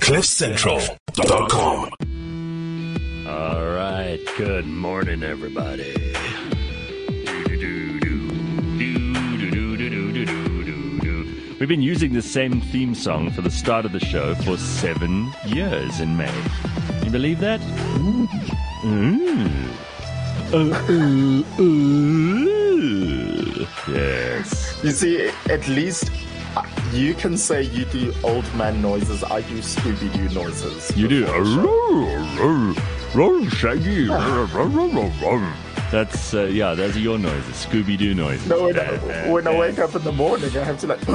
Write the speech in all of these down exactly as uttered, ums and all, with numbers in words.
cliff central dot com. All right, good morning, everybody. We've been using the same theme song for the start of the show for seven years in May. Can you believe that? Mm. Mm. Uh, uh, uh. Yes. You see, at least you can say you do old man noises. I do Scooby-Doo noises. You do. Shaggy. That's, uh, yeah, those are your noises. Scooby-Doo noises. No, when, I, when I wake up in the morning, I have to like...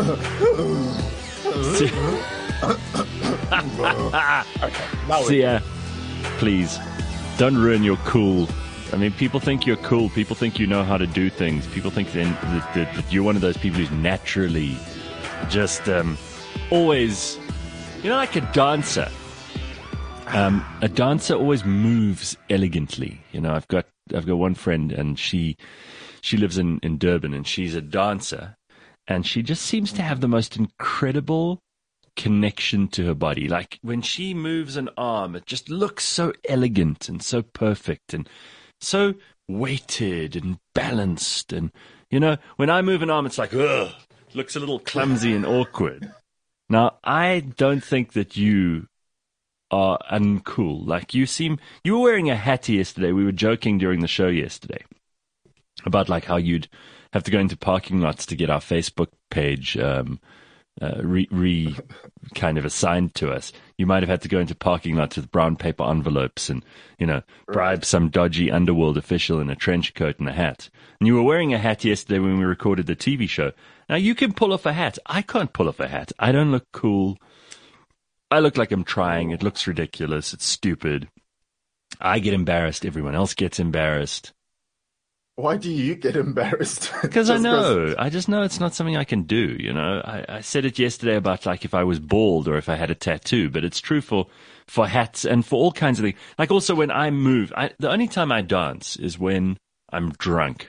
okay, now See, uh, please, don't ruin your cool. I mean, people think you're cool. People think you know how to do things. People think then that, that, that you're one of those people who's naturally just um, always, you know, like a dancer. Um, a dancer always moves elegantly. You know, I've got I've got one friend, and she she lives in, in Durban, and she's a dancer, and she just seems to have the most incredible connection to her body. Like when she moves an arm, it just looks so elegant and so perfect and so weighted and balanced. And you know, when I move an arm, it's like, ugh, it looks a little clumsy and awkward. Now, I don't think that you are uncool. Like you seem, you were wearing a hat yesterday. We were joking during the show yesterday about like how you'd have to go into parking lots to get our Facebook page um, uh, re, re kind of assigned to us. You might have had to go into parking lots with brown paper envelopes and, you know, bribe some dodgy underworld official in a trench coat and a hat. And you were wearing a hat yesterday when we recorded the T V show. Now you can pull off a hat. I can't pull off a hat. I don't look cool. I look like I'm trying. It looks ridiculous. It's stupid. I get embarrassed. Everyone else gets embarrassed. Why do you get embarrassed? Because I know. I just know it's not something I can do, you know. I, I said it yesterday about like if I was bald or if I had a tattoo, but it's true for, for hats and for all kinds of things. Like also when I move, I, the only time I dance is when I'm drunk.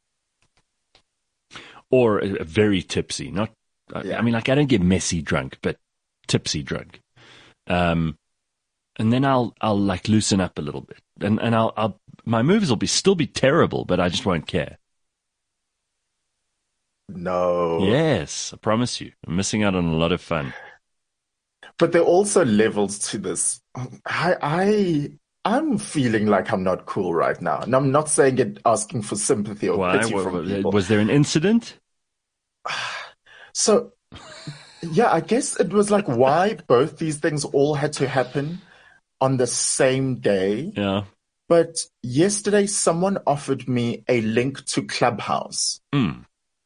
Or uh, very tipsy. Not. Yeah. I mean, like I don't get messy drunk, but tipsy drunk. Um, and then I'll I'll like loosen up a little bit, and and I'll I'll my moves will be still be terrible, but I just won't care. No. Yes, I promise you, I'm missing out on a lot of fun. But there are also levels to this. I I I'm feeling like I'm not cool right now, and I'm not saying it asking for sympathy or Why? pity Was, from people. Was there an incident? So. Yeah, I guess it was like why both these things all had to happen on the same day. Yeah. But yesterday, someone offered me a link to Clubhouse. Mm.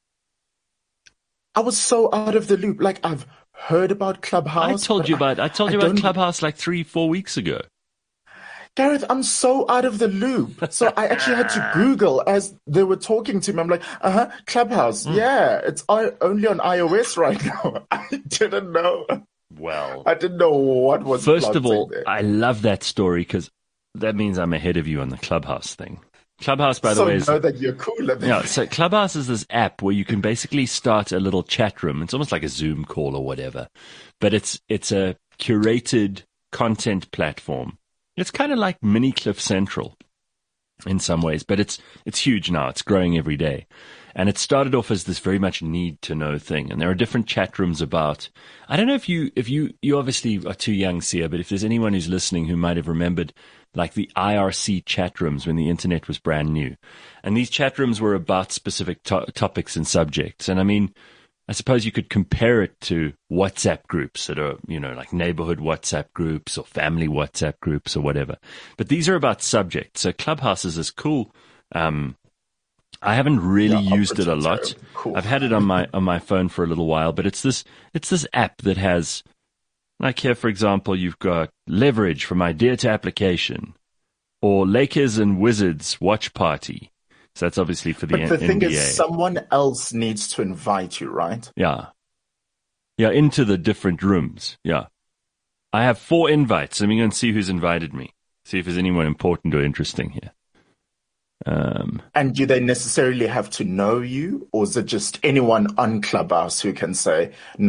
I was so out of the loop. Like I've heard about Clubhouse. I told you about. I told you I about don't... Clubhouse like three, four weeks ago. Gareth, I'm so out of the loop. So I actually had to Google as they were talking to me. I'm like, uh-huh, Clubhouse. Mm. Yeah, it's only on iOS right now. I didn't know. Well, I didn't know what was First of all, there. I love that story because that means I'm ahead of you on the Clubhouse thing. Clubhouse, by the so way, is... know that you're cooler than Yeah, so Clubhouse is this app where you can basically start a little chat room. It's almost like a Zoom call or whatever. But it's it's a curated content platform. It's kind of like mini Cliff Central in some ways, but it's it's huge now. It's growing every day. And it started off as this very much need to know thing. And there are different chat rooms about, I don't know if you, if you, you obviously are too young, Sia, but if there's anyone who's listening who might have remembered like the I R C chat rooms when the internet was brand new. And these chat rooms were about specific to- topics and subjects. And I mean, I suppose you could compare it to WhatsApp groups that are, you know, like neighborhood WhatsApp groups or family WhatsApp groups or whatever. But these are about subjects. So Clubhouse is this cool, um, I haven't really yeah, used it a lot. Cool. I've had it on my on my phone for a little while, but it's this it's this app that has, like here, for example, you've got Leverage from idea to application, or Lakers and Wizards watch party. So that's obviously for the but N- the thing N B A. is, someone else needs to invite you, right? Yeah, yeah, into the different rooms. Yeah, I have four invites. Let me go and see who's invited me. See if there's anyone important or interesting here. Um, and do they necessarily have to know you, or is it just anyone on Clubhouse who can say no?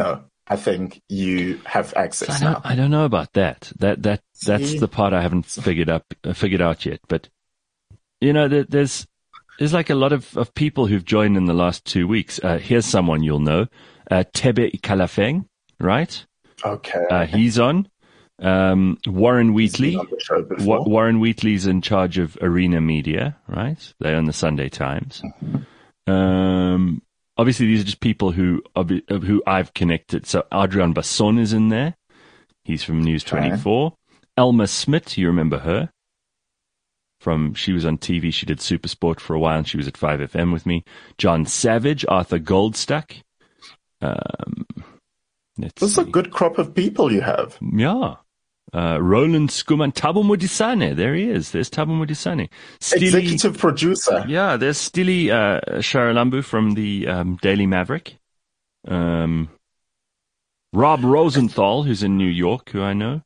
I think you have access I don't, now. I don't know about that. That that that's See? the part I haven't figured up uh, figured out yet. But you know, there, there's there's like a lot of, of people who've joined in the last two weeks. Uh, here's someone you'll know, uh, Tebe Ikalafeng, right? Okay. Uh, he's on. Um, Warren Wheatley. He's been on the show before. Wa- Warren Wheatley's in charge of Arena Media, right? They own the Sunday Times. Mm-hmm. Um, obviously, these are just people who obvi- who I've connected. So Adrian Basson is in there. He's from News twenty-four. Okay. Elma Smith, you remember her? From she was on T V. She did Supersport for a while, and she was at five F M with me. John Savage, Arthur Goldstuck. Um, let's This is see. a good crop of people you have. Yeah. Uh, Roland Skuman, Thabo Modisane. There he is. There's Thabo Modisane. Stili, Executive producer. yeah, there's Stili uh, Sharalambu from the um, Daily Maverick. Um, Rob Rosenthal, who's in New York, who I know.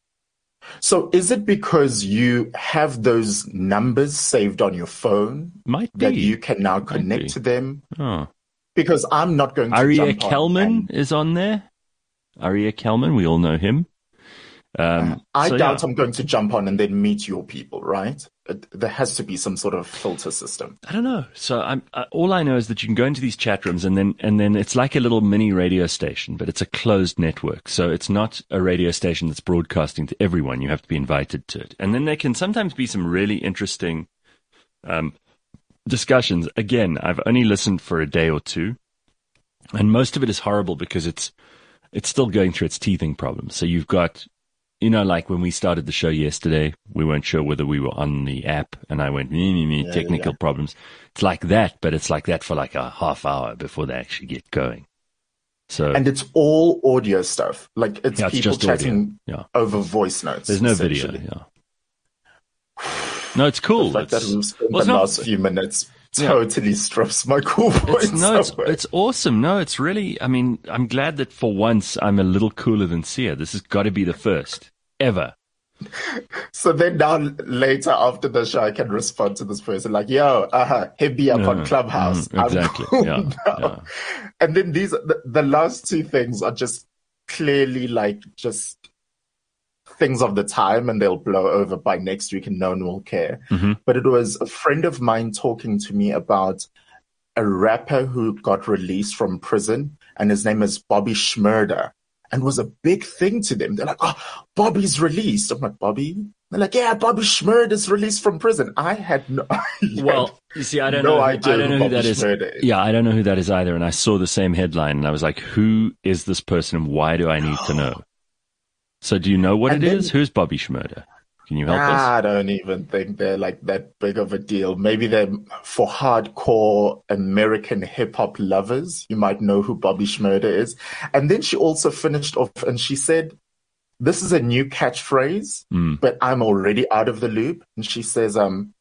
So is it because you have those numbers saved on your phone Might be. that you can now Might connect be. to them? Oh. Because I'm not going to Aria jump on Kelman and- is on there. Aria Kelman, we all know him. Um, I so, doubt yeah. I'm going to jump on and then meet your people, right? It, there has to be some sort of filter system. I don't know. So I'm uh, all I know is that you can go into these chat rooms and then and then it's like a little mini radio station, but it's a closed network. So it's not a radio station that's broadcasting to everyone. You have to be invited to it. And then there can sometimes be some really interesting um, discussions. Again, I've only listened for a day or two, and most of it is horrible because it's it's still going through its teething problems. So you've got, you know, like when we started the show yesterday, we weren't sure whether we were on the app, and I went, me, me, me, Yeah, technical yeah. problems. It's like that, but it's like that for like a half hour before they actually get going. So And it's all audio stuff. Like it's yeah, it's people just audio. chatting Yeah, over voice notes. there's no video. essentially. Yeah, no, it's cool. The fact that It's- we've spent well, it's the not- last few minutes Yeah. totally strips my cool points It's, no, it's, away. it's awesome. No, it's really, I mean, I'm glad that for once I'm a little cooler than Sia. This has got to be the first ever. So then now later after the show, I can respond to this person like, yo, uh-huh, hit me up Yeah, on Clubhouse. mhm, I'm exactly, cool yeah, now. yeah. And then these, the, the last two things are just clearly like just things of the time, and they'll blow over by next week and no one will care. Mhm. But it was a friend of mine talking to me about a rapper who got released from prison, and his name is Bobby Schmurder. And was a big thing to them. They're like, oh, Bobby's released. I'm like, Bobby? They're like, yeah, Bobby Schmurder's released from prison. I had no idea. Well, you see, I don't no know. idea I don't who know who Bobby that is. Schmurder is. Yeah, I don't know who that is either. And I saw the same headline, and I was like, "Who is this person? And why do I need to know?" So, do you know what And it then- is? Who's Bobby Schmurder? Can you help us? I don't even think they're like that big of a deal. Maybe they're for hardcore American hip hop lovers. You might know who Bobby Schmurder is. And then she also finished off and she said, this is a new catchphrase, Mm. but I'm already out of the loop. And she says, um,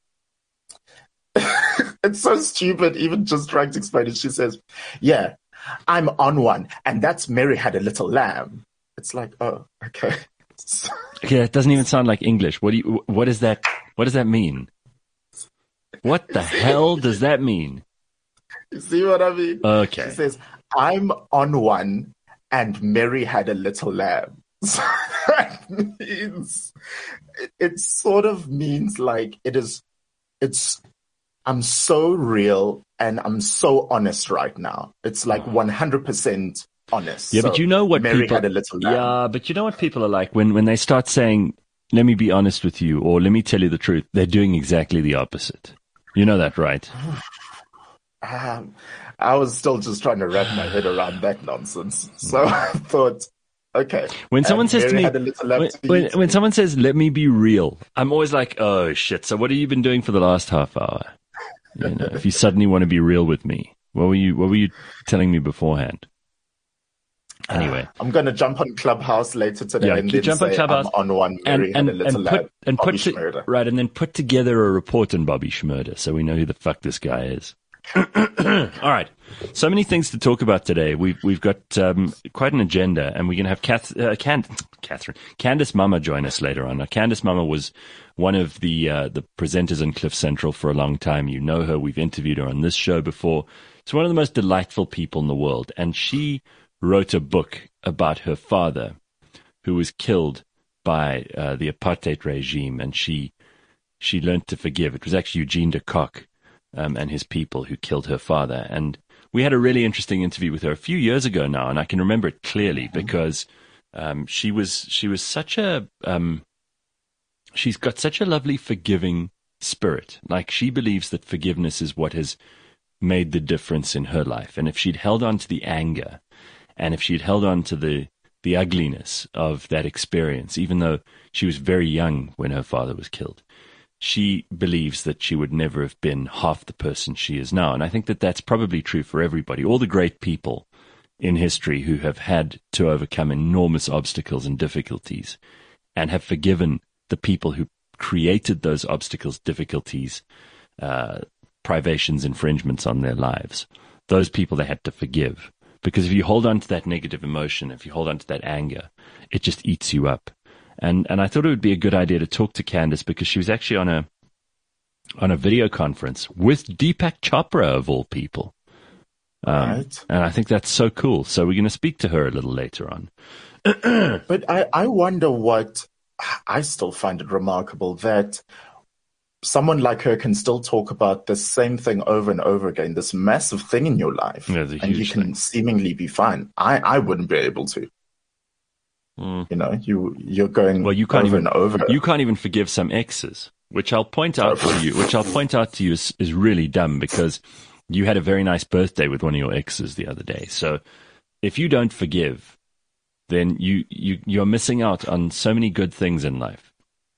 it's so stupid, even just trying to explain it. She says, yeah, I'm on one. And that's Mary Had a Little Lamb. It's like, oh, okay. Okay, it doesn't even sound like English. What do you? What is that? What does that mean? What the hell does that mean? You see what I mean? Okay. She says, I'm on one and Mary had a little lamb. So that means, it, it sort of means like it is, it's, I'm so real and I'm so honest right now. It's like one hundred percent honest. Yeah, So but you know what Mary people. had a little lamb. Yeah, but you know what people are like when when they start saying, "Let me be honest with you," or "Let me tell you the truth." They're doing exactly the opposite. You know that, right? Um, I was still just trying to wrap my head around that nonsense. So I thought, okay. When someone and says to Mary me, had a little lamb when, to when, eat. when someone says, "Let me be real," I'm always like, "Oh shit!" So what have you been doing for the last half hour? You know, if you suddenly want to be real with me, what were you? What were you telling me beforehand? Anyway, I'm going to jump on Clubhouse later today Yeah, and you then jump on say Clubhouse I'm on one. and Mary and, had a little and lamb. put and Bobby put to, Schmurder. right, and then put together a report on Bobby Schmurder, so we know who the fuck this guy is. All right, so many things to talk about today. We've we've got um, quite an agenda, and we're going to have Kath, uh, Can- Catherine Candice Mama join us later on. Now, Candice Mama was one of the uh, the presenters on Cliff Central for a long time. You know her. We've interviewed her on this show before. She's one of the most delightful people in the world, and she wrote a book about her father, who was killed by uh, the apartheid regime, and she she learned to forgive. It was actually Eugene de Kock um, and his people who killed her father. And we had a really interesting interview with her a few years ago now, and I can remember it clearly because um, she was she was such a um, she's got such a lovely forgiving spirit. Like, she believes that forgiveness is what has made the difference in her life. And if she'd held on to the anger, and if she'd held on to the the ugliness of that experience, even though she was very young when her father was killed, she believes that she would never have been half the person she is now. And I think that that's probably true for everybody. All the great people in history who have had to overcome enormous obstacles and difficulties and have forgiven the people who created those obstacles, difficulties, uh, privations, infringements on their lives. Those people they had to forgive. Because if you hold on to that negative emotion, if you hold on to that anger, it just eats you up. And and I thought it would be a good idea to talk to Candace, because she was actually on a on a video conference with Deepak Chopra, of all people. Um, right. And I think that's so cool. So we're going to speak to her a little later on. But I, I wonder what, I still find it remarkable that someone like her can still talk about the same thing over and over again, this massive thing in your life, Yeah, it's a and you huge can thing. seemingly be fine. I, I wouldn't be able to. Mm. You know, you, you're going Well, you can't over even and over. you can't even forgive some exes, which I'll point out to you. Which I'll point out to you is, is really dumb, because you had a very nice birthday with one of your exes the other day. So if you don't forgive, then you you you're missing out on so many good things in life.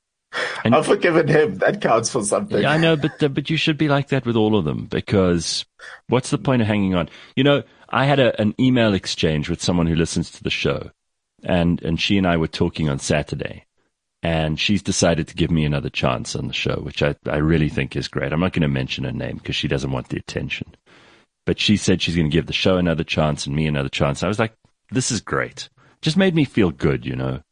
And I've forgiven him. That counts for something. yeah, I know, but uh, but you should be like that with all of them, because what's the point of hanging on? You know, I had a, an email exchange with someone who listens to the show, and and she and I were talking on Saturday, and she's decided to give me another chance on the show, which I, I really think is great. I'm not going to mention her name because she doesn't want the attention, but she said she's going to give the show another chance and me another chance. I was like, this is great. Just made me feel good, you know.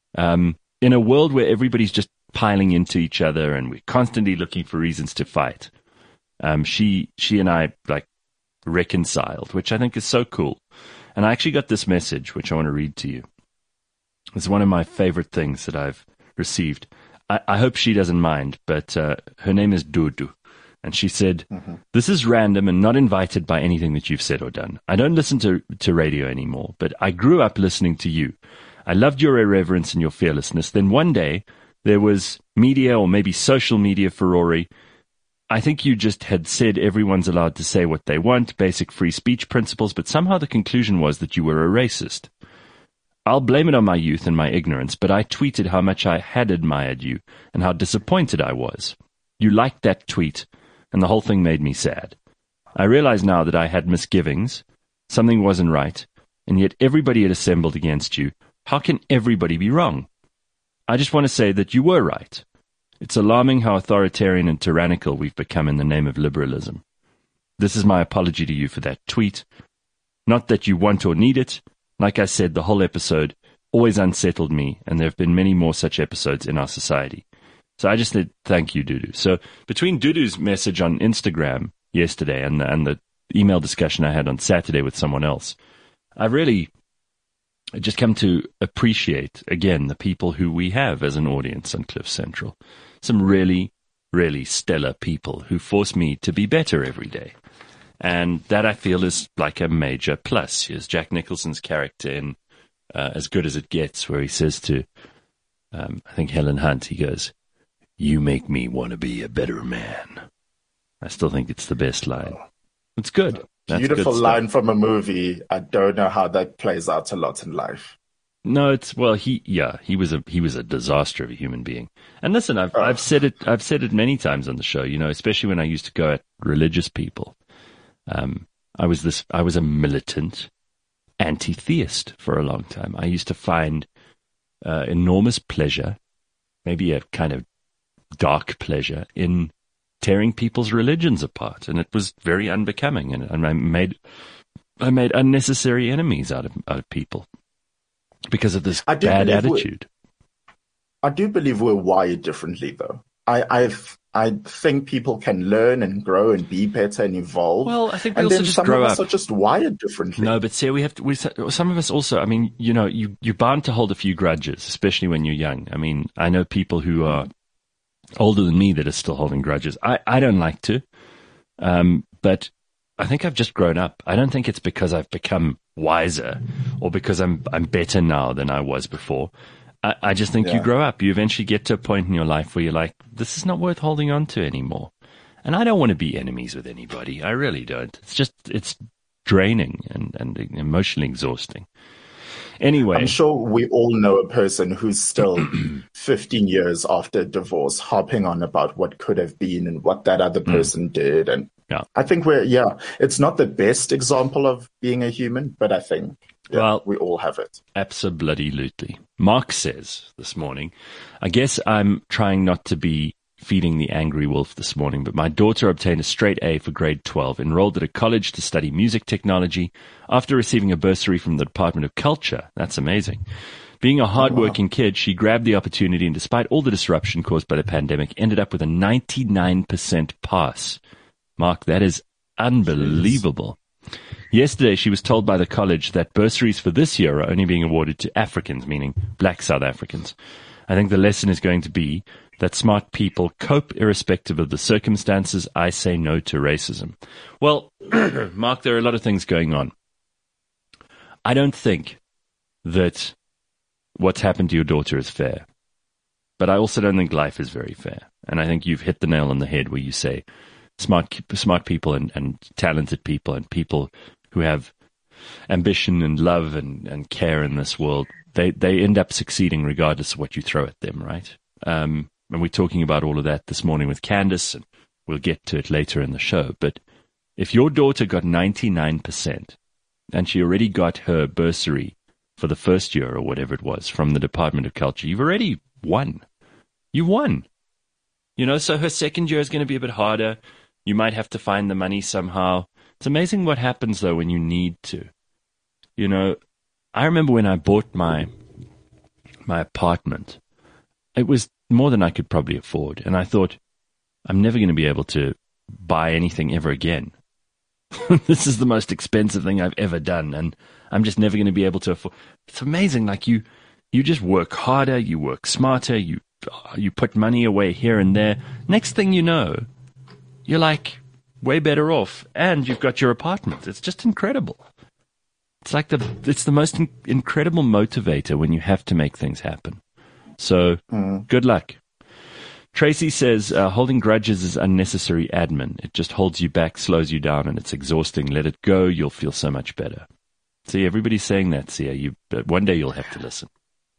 Um, in a world where everybody's just piling into each other and we're constantly looking for reasons to fight, um, she she and I like reconciled, which I think is so cool. And I actually got this message, which I want to read to you. It's one of my favorite things that I've received. I, I hope she doesn't mind, but uh, her name is Dudu. And she said, mm-hmm. This is random and not invited by anything that you've said or done. I don't listen to, to radio anymore, but I grew up listening to you. I loved your irreverence and your fearlessness. Then one day, there was media, or maybe social media furore. I think you just had said everyone's allowed to say what they want, basic free speech principles, but somehow the conclusion was that you were a racist. I'll blame it on my youth and my ignorance, but I tweeted how much I had admired you and how disappointed I was. You liked that tweet, and the whole thing made me sad. I realize now that I had misgivings, something wasn't right, and yet everybody had assembled against you. How can everybody be wrong? I just want to say that you were right. It's alarming how authoritarian and tyrannical we've become in the name of liberalism. This is my apology to you for that tweet. Not that you want or need it. Like I said, the whole episode always unsettled me, and there have been many more such episodes in our society. So I just said, thank you, Dudu. So between Dudu's message on Instagram yesterday and the, and the email discussion I had on Saturday with someone else, I've really just come to appreciate, again, the people who we have as an audience on Cliff Central. Some really, really stellar people who force me to be better every day. And that, I feel, is like a major plus. Here's Jack Nicholson's character in uh, As Good As It Gets, where he says to, um, I think, Helen Hunt, he goes, "You make me want to be a better man." I still think it's the best line. It's good. That's Beautiful good line stuff. from a movie. I don't know how that plays out a lot in life. No, it's well, he yeah, he was a he was a disaster of a human being. And listen, I've Oh. I've said it I've said it many times on the show, you know, especially when I used to go at religious people. Um, I was this I was a militant anti-theist for a long time. I used to find uh, enormous pleasure, maybe a kind of dark pleasure, in tearing people's religions apart, and it was very unbecoming, and, and I made I made unnecessary enemies out of out of people because of this I do bad believe we- attitude. I do believe we're wired differently, though. I, I've I think people can learn and grow and be better and evolve. Well, I think we and also then just some grow of us up. are just wired differently. No, but see, we have to. We, some of us also. I mean, you know, you you're bound to hold a few grudges, especially when you're young. I mean, I know people who are older than me that are still holding grudges. I I don't like to, um, but I think I've just grown up. I don't think it's because I've become wiser or because I'm I'm better now than I was before. I, I just think Yeah. you grow up. You eventually get to a point in your life where you're like, this is not worth holding on to anymore. And I don't want to be enemies with anybody. I really don't. It's just, it's draining and, and emotionally exhausting. Anyway. I'm sure we all know a person who's still fifteen years after divorce harping on about what could have been and what that other person mm. did. And yeah. I think we're, yeah, it's not the best example of being a human, but I think yeah, well, we all have it. Absolutely. Mark says this morning, I guess I'm trying not to be feeding the angry wolf this morning, but my daughter obtained a straight A for grade twelve, enrolled at a college to study music technology after receiving a bursary from the Department of Culture. That's amazing. Being a hardworking oh, wow. kid, she grabbed the opportunity and despite all the disruption caused by the pandemic, ended up with a ninety-nine percent pass. Mark, that is unbelievable. Jeez. Yesterday, she was told by the college that bursaries for this year are only being awarded to Africans, meaning black South Africans. I think the lesson is going to be that smart people cope irrespective of the circumstances. I say no to racism. Well, Mark, there are a lot of things going on. I don't think that what's happened to your daughter is fair. But I also don't think life is very fair. And I think you've hit the nail on the head where you say smart smart people and, and talented people and people who have ambition and love and, and care in this world, they, they end up succeeding regardless of what you throw at them, right? Um, and we're talking about all of that this morning with Candace, and we'll get to it later in the show. But if your daughter got ninety-nine percent and she already got her bursary for the first year or whatever it was from the Department of Culture, you've already won. You won. You know, so her second year is going to be a bit harder. You might have to find the money somehow. It's amazing what happens, though, when you need to. You know, I remember when I bought my my apartment, it was more than I could probably afford. And I thought, I'm never going to be able to buy anything ever again. This is the most expensive thing I've ever done, and I'm just never going to be able to afford. It's amazing. Like you, you just work harder, you work smarter, you you put money away here and there. Next thing you know, you're like way better off, and you've got your apartment. It's just incredible. It's like the it's the most in- incredible motivator when you have to make things happen. So, mm. good luck. Tracy says, uh, holding grudges is unnecessary admin. It just holds you back, slows you down, and it's exhausting. Let it go. You'll feel so much better. See, everybody's saying that, Sia. You, but one day you'll have to listen.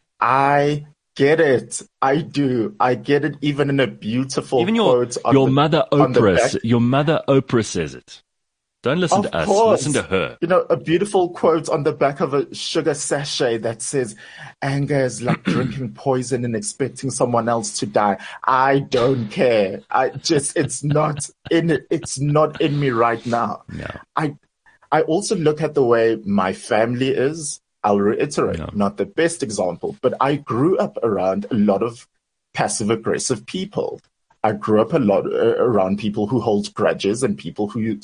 I get it. I do. I get it even in a beautiful even your, quote. On your the, mother Oprah, your mother Oprah says it. Don't listen of to us. Course. Listen to her. You know, a beautiful quote on the back of a sugar sachet that says, anger is like drinking poison and expecting someone else to die. I don't care. I just, it's not in it. It's not in me right now. No. I, I also look at the way my family is. I'll reiterate, no. not the best example, but I grew up around a lot of passive aggressive people. I grew up a lot uh, around people who hold grudges and people who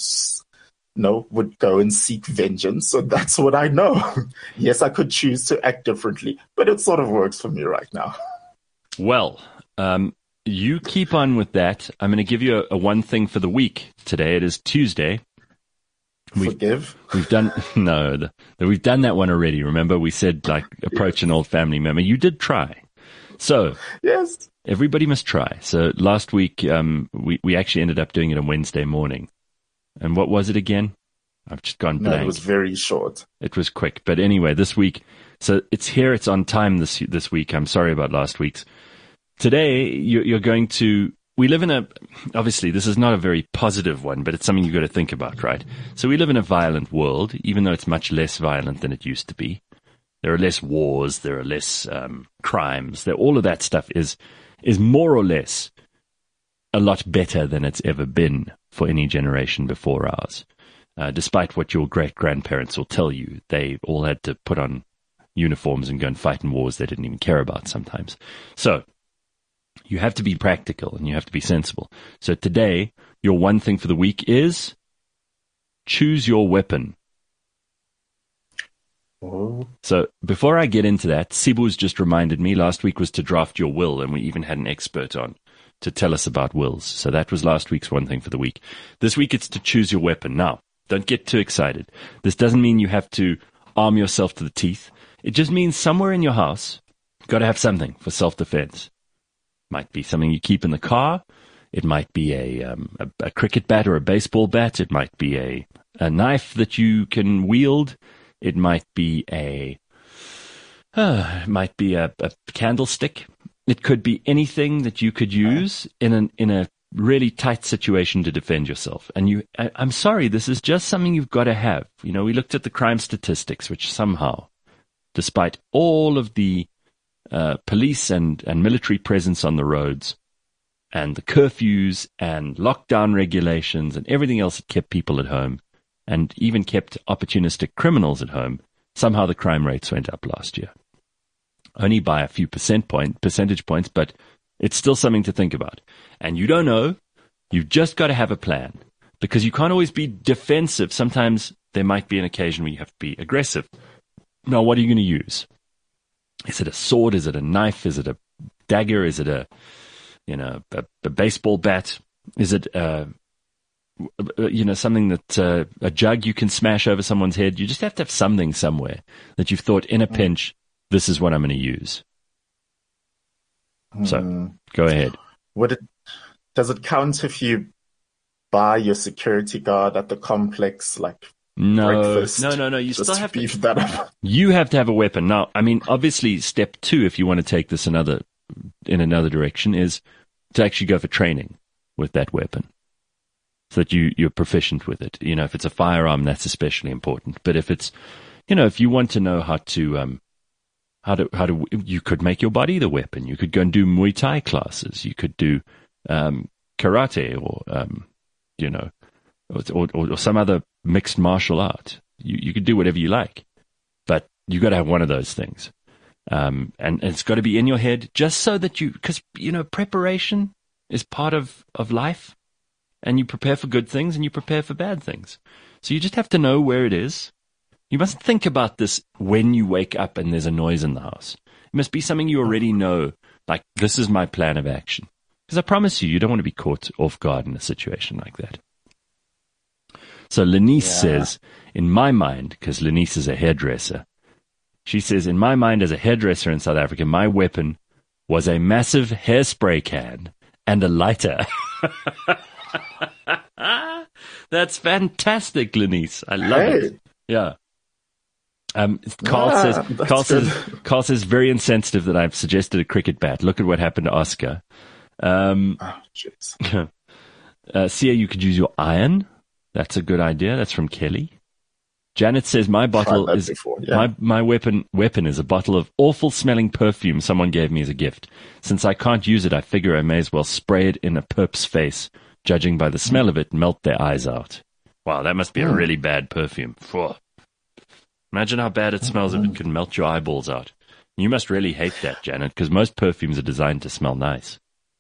No, would go and seek vengeance. So that's what I know. Yes, I could choose to act differently, but it sort of works for me right now. Well, um, you keep on with that. I'm going to give you a, a one thing for the week today. It is Tuesday. We've, Forgive? We've done, no, the, the, we've done that one already. Remember, we said, like, approach yes. an old family member. You did try. So, yes, everybody must try. So last week, um, we, we actually ended up doing it on Wednesday morning. And what was it again? I've just gone blank. No, it was very short. It was quick. But anyway, this week, so it's here, it's on time this this week. I'm sorry about last week's. Today, you're, you're going to, we live in a, obviously, this is not a very positive one, but it's something you've got to think about, right? So we live in a violent world, even though it's much less violent than it used to be. There are less wars, there are less um, crimes. There, all of that stuff is is more or less a lot better than it's ever been for any generation before ours. Uh, despite what your great-grandparents will tell you, they all had to put on uniforms and go and fight in wars they didn't even care about sometimes. So, You have to be practical and you have to be sensible. So today, your one thing for the week is choose your weapon. Oh. So before I get into that, Sibu's just reminded me last week was to draft your will, and we even had an expert on to tell us about wills. So that was last week's one thing for the week. This week it's to choose your weapon. Now, don't get too excited. This doesn't mean you have to arm yourself to the teeth. It just means somewhere in your house, you've got to have something for self-defense. Might be something you keep in the car. It might be a, um, a, a cricket bat or a baseball bat. It might be a, a knife that you can wield. It might be a, uh, it might be a, a candlestick. It could be anything that you could use in an in a really tight situation to defend yourself. And you, I, I'm sorry, this is just something you've got to have. You know, we looked at the crime statistics, which somehow, despite all of the uh, police and, and military presence on the roads, and the curfews and lockdown regulations and everything else that kept people at home, and even kept opportunistic criminals at home, somehow the crime rates went up last year. Only by a few percent point, percentage points, but it's still something to think about. And you don't know. You've just got to have a plan, because you can't always be defensive. Sometimes there might be an occasion where you have to be aggressive. Now, what are you going to use? Is it a sword? Is it a knife? Is it a dagger? Is it a, you know, a, a baseball bat? Is it a, you know, something that uh, a jug you can smash over someone's head? You just have to have something somewhere that you've thought, in a pinch, this is what I'm going to use. So, Mm. go ahead. Would it, does it count if you buy your security guard at the complex, like No, breakfast? no, no, no. You Just still have to. beef that up. You have to have a weapon. Now, I mean, obviously, step two, if you want to take this another in another direction, is to actually go for training with that weapon, so that you you're proficient with it. You know, if it's a firearm, that's especially important. But if it's, you know, if you want to know how to um how to how to you could make your body the weapon. You could go and do Muay Thai classes. You could do um karate or um you know or or, or some other mixed martial art. You you could do whatever you like, but you got to have one of those things, um, and, and it's got to be in your head, just so that you, because you know preparation is part of of life, and you prepare for good things and you prepare for bad things. So you just have to know where it is. You must think about this when you wake up and there's a noise in the house. It must be something you already know. Like, this is my plan of action. Because I promise you, you don't want to be caught off guard in a situation like that. So Lenice Yeah. says, in my mind, because Lenice is a hairdresser, she says, in my mind as a hairdresser in South Africa, my weapon was a massive hairspray can and a lighter. That's fantastic, Lenice. I love Hey. it. Yeah. Um, Carl Yeah, says, that's Carl good. says, Carl says, very insensitive that I've suggested a cricket bat. Look at what happened to Oscar. Um, Oh, jeez. uh, Sia, you could use your iron. That's a good idea. That's from Kelly. Janet says, my bottle that is, before, yeah. my, my weapon, weapon is a bottle of awful smelling perfume someone gave me as a gift. Since I can't use it, I figure I may as well spray it in a perp's face. Judging by the smell of it, melt their eyes out. Wow, that must be a Mm. really bad perfume. Phew. Imagine how bad it smells if it can melt your eyeballs out. You must really hate that, Janet, because most perfumes are designed to smell nice.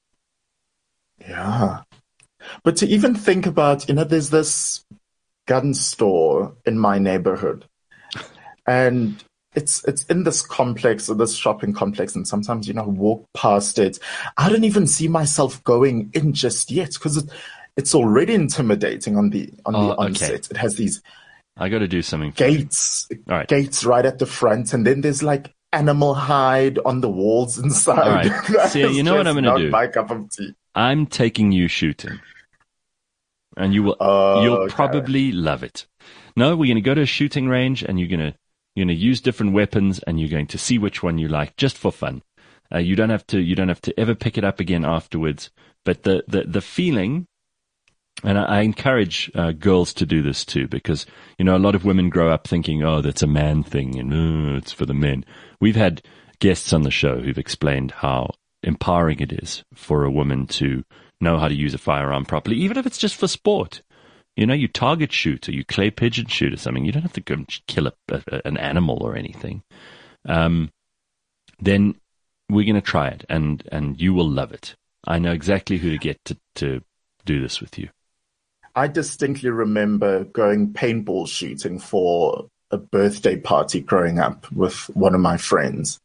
Yeah. But to even think about, you know, there's this gun store in my neighborhood, and it's it's in this complex or this shopping complex, and sometimes, you know, I walk past it. I don't even see myself going in just yet, because it, it's already intimidating on the on Oh, the okay. onset. It has these I got to do something. For you. gates All right. gates right at the front, and then there's like animal hide on the walls inside. All right. That Sia, is you know what just I'm gonna not do? my cup of tea. I'm taking you shooting, and you will Oh, you'll okay. probably love it. No, we're going to go to a shooting range, and you're going to you're going to use different weapons, and you're going to see which one you like, just for fun. Uh, you don't have to you don't have to ever pick it up again afterwards. But the the, the feeling, and I, I encourage uh, girls to do this too, because you know a lot of women grow up thinking, oh, that's a man thing, and oh, it's for the men. We've had guests on the show who've explained how empowering it is for a woman to know how to use a firearm properly, even if it's just for sport. You know, you target shoot or you clay pigeon shoot or something. You don't have to go and kill a, a, an animal or anything. Um, then we're going to try it, and, and you will love it. I know exactly who to get to, to do this with you. I distinctly remember going paintball shooting for a birthday party growing up with one of my friends.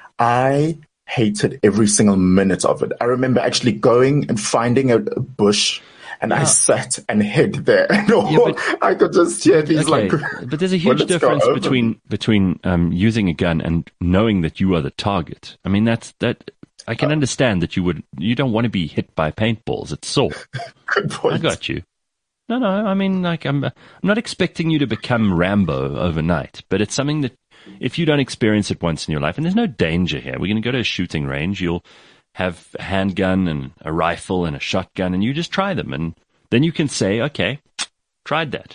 I hated every single minute of it. I remember actually going and finding a, a bush, and yeah. I sat and hid there. And all, yeah, but, I could just hear these okay, like. But there's a huge difference between between um, using a gun and knowing that you are the target. I mean, that's that. I can uh, understand that you would. You don't want to be hit by paintballs. It's sore. Good point. I got you. No, no. I mean, like, I'm. I'm not expecting you to become Rambo overnight, but it's something that, if you don't experience it once in your life, and there's no danger here. We're going to go to a shooting range. You'll have a handgun and a rifle and a shotgun, and you just try them, and then you can say, "Okay, tried that."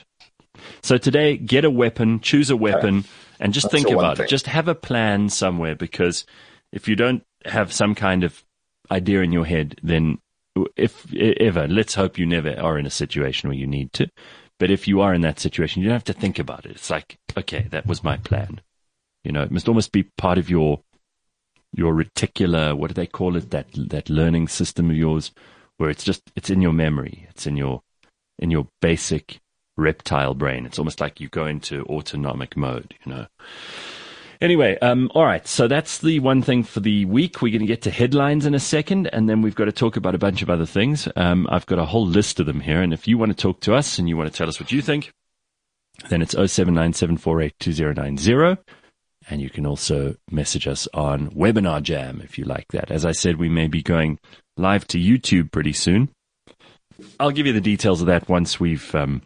So today, get a weapon, choose a weapon, and just That's think about it. Just have a plan somewhere, because if you don't have some kind of idea in your head, then if ever, let's hope you never are in a situation where you need to. But if you are in that situation, you don't have to think about it. It's like, okay, that was my plan. You know, it must almost be part of your your reticular, what do they call it, that that learning system of yours, where it's just, it's in your memory. It's in your in your basic reptile brain. It's almost like you go into autonomic mode, you know. Anyway, um, all right, so that's the one thing for the week. We're going to get to headlines in a second, and then we've got to talk about a bunch of other things. Um, I've got a whole list of them here, and if you want to talk to us and you want to tell us what you think, then it's oh seven nine seven four eight two oh nine oh, and you can also message us on Webinar Jam if you like that. As I said, we may be going live to YouTube pretty soon. I'll give you the details of that once we've um,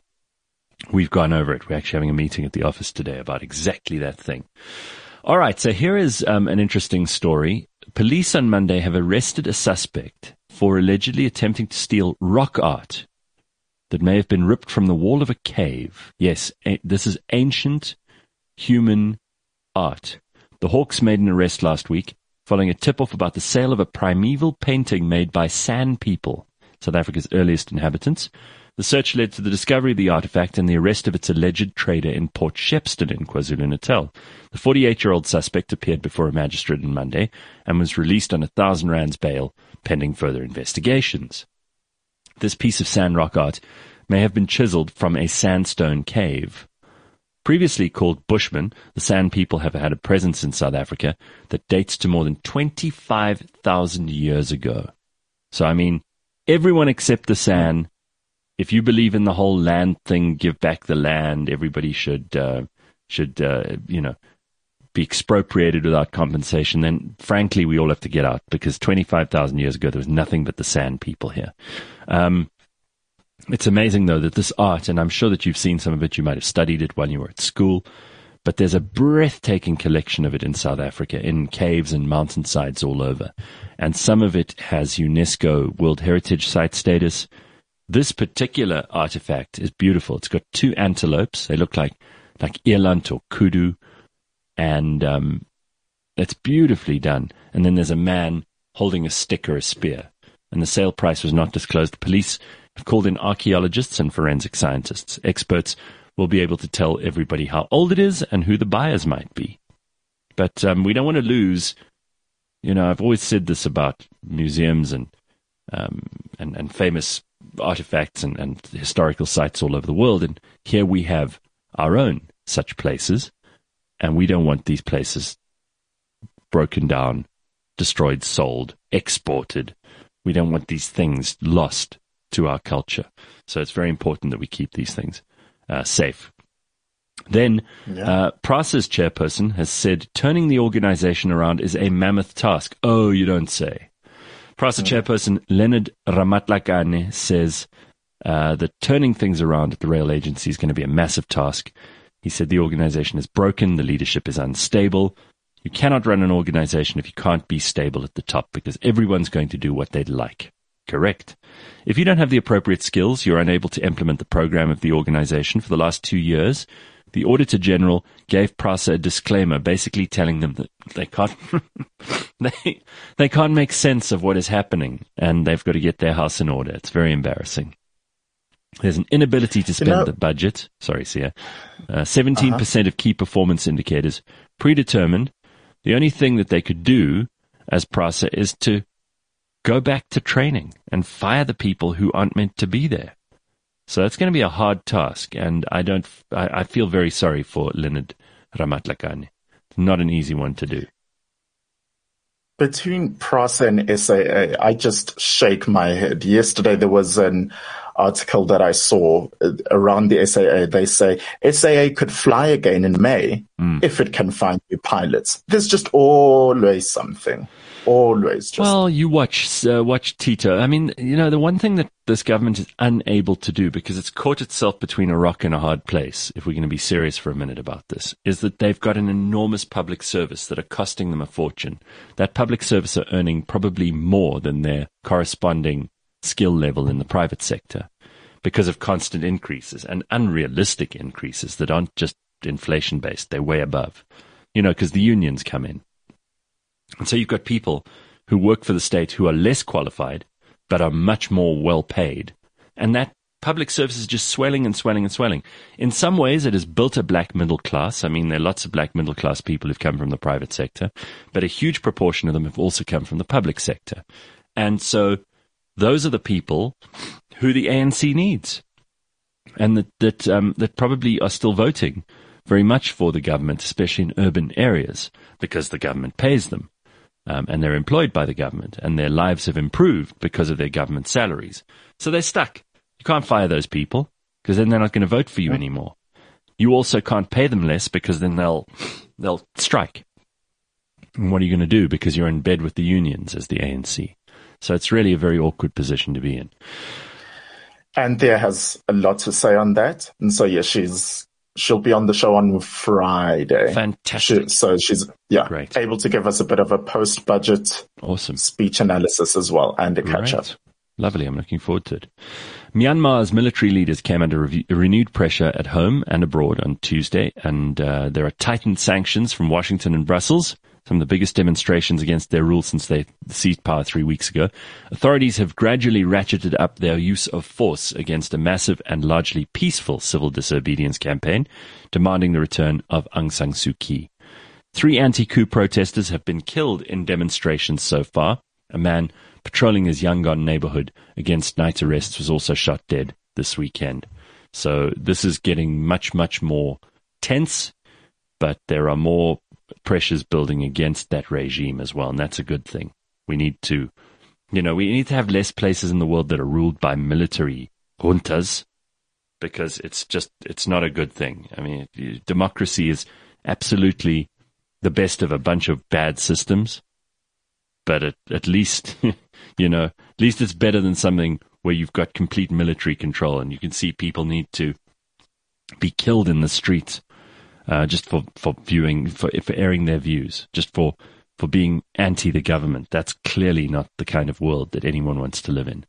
we've gone over it. We're actually having a meeting at the office today about exactly that thing. All right, so here is um, an interesting story. Police on Monday have arrested a suspect for allegedly attempting to steal rock art that may have been ripped from the wall of a cave. Yes, a- this is ancient human art. The Hawks made an arrest last week following a tip-off about the sale of a primeval painting made by San people, South Africa's earliest inhabitants. The search led to the discovery of the artifact and the arrest of its alleged trader in Port Shepstone in KwaZulu-Natal. The forty-eight-year-old suspect appeared before a magistrate on Monday and was released on a thousand rands bail pending further investigations. This piece of sand rock art may have been chiseled from a sandstone cave. Previously called Bushmen, the San people have had a presence in South Africa that dates to more than twenty-five thousand years ago. So, I mean, everyone except the San. If you believe in the whole land thing, give back the land, everybody should, uh, should uh, you know, be expropriated without compensation, then frankly we all have to get out, because twenty-five thousand years ago there was nothing but the San people here. Um, it's amazing, though, that this art, and I'm sure that you've seen some of it, you might have studied it while you were at school, but there's a breathtaking collection of it in South Africa, in caves and mountainsides all over. And some of it has UNESCO World Heritage Site status. This particular artifact is beautiful. It's got two antelopes. They look like like eland or kudu, and um, it's beautifully done. And then there's a man holding a stick or a spear. And the sale price was not disclosed. The police have called in archaeologists and forensic scientists. Experts will be able to tell everybody how old it is and who the buyers might be. But um, we don't want to lose, you know, I've always said this about museums and um, and, and famous artifacts and, and historical sites all over the world, and here we have our own such places, and we don't want these places broken down, destroyed, sold, exported. We don't want these things lost to our culture. So it's very important that we keep these things uh, safe. Then, yeah. uh, PRASA's chairperson has said turning the organization around is a mammoth task. Oh, you don't say. PRASA yeah. chairperson Leonard Ramatlakane says uh, that turning things around at the rail agency is going to be a massive task. He said the organization is broken, the leadership is unstable. You cannot run an organization if you can't be stable at the top, because everyone's going to do what they'd like. Correct. If you don't have the appropriate skills, you're unable to implement the program of the organization. For the last two years, the Auditor General gave PRASA a disclaimer, basically telling them that they can't they they can't make sense of what is happening, and they've got to get their house in order. It's very embarrassing. There's an inability to spend you know, the budget. Sorry, Sia. Uh, seventeen percent uh-huh. of key performance indicators predetermined. The only thing that they could do as PRASA is to go back to training and fire the people who aren't meant to be there. So it's going to be a hard task, and I don't. I, I feel very sorry for Leonard Ramatlakane. Not an easy one to do. Between PRASA and S A A, I just shake my head. Yesterday there was an article that I saw around the S A A. They say S A A could fly again in May mm. if it can find new pilots. There's just always something. Always just. Well, you watch uh, watch Tito. I mean, you know, the one thing that this government is unable to do, because it's caught itself between a rock and a hard place, if we're going to be serious for a minute about this, is that they've got an enormous public service that are costing them a fortune. That public service are earning probably more than their corresponding skill level in the private sector because of constant increases and unrealistic increases that aren't just inflation-based. They're way above, you know, because the unions come in. And so you've got people who work for the state who are less qualified, but are much more well paid. And that public service is just swelling and swelling and swelling. In some ways, it has built a black middle class. I mean, there are lots of black middle class people who've come from the private sector, but a huge proportion of them have also come from the public sector. And so those are the people who the A N C needs, and that, that, um, that probably are still voting very much for the government, especially in urban areas, because the government pays them. Um, and they're employed by the government, and their lives have improved because of their government salaries. So they're stuck. You can't fire those people, because then they're not going to vote for you anymore. You also can't pay them less, because then they'll they'll strike. And what are you going to do? Because you're in bed with the unions as the A N C. So it's really a very awkward position to be in. And Thea has a lot to say on that. And so, yeah, she's she'll be on the show on Friday. Fantastic. She, so she's yeah Great. able to give us a bit of a post-budget awesome speech analysis as well, and a catch-up. Right. Lovely. I'm looking forward to it. Myanmar's military leaders came under re- renewed pressure at home and abroad on Tuesday, and uh, there are tightened sanctions from Washington and Brussels, some of the biggest demonstrations against their rule since they seized power three weeks ago. Authorities have gradually ratcheted up their use of force against a massive and largely peaceful civil disobedience campaign, demanding the return of Aung San Suu Kyi. Three anti-coup protesters have been killed in demonstrations so far. A man patrolling his Yangon neighborhood against night arrests was also shot dead this weekend. So this is getting much, much more tense, but there are more pressures building against that regime as well, and that's a good thing. We need to, you know, we need to have less places in the world that are ruled by military juntas, because it's just, it's not a good thing. I mean, democracy is absolutely the best of a bunch of bad systems, but at, at least, you know, at least it's better than something where you've got complete military control and you can see people need to be killed in the streets. Uh, just for, for viewing, for, for airing their views, just for, for being anti the government. That's clearly not the kind of world that anyone wants to live in.